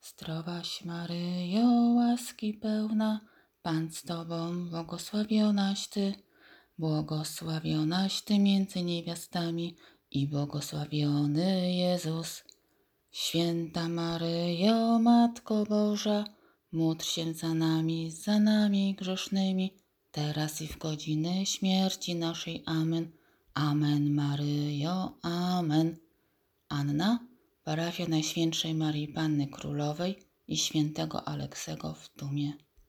Zdrowaś Maryjo, łaski pełna, Pan z Tobą, błogosławionaś Ty, błogosławionaś Ty między niewiastami i błogosławiony Jezus. Święta Maryjo, Matko Boża, módl się za nami grzesznymi, teraz i w godzinę śmierci naszej. Amen. Amen Maryjo, amen. Anna, parafia Najświętszej Marii Panny Królowej i świętego Aleksego w Tumie.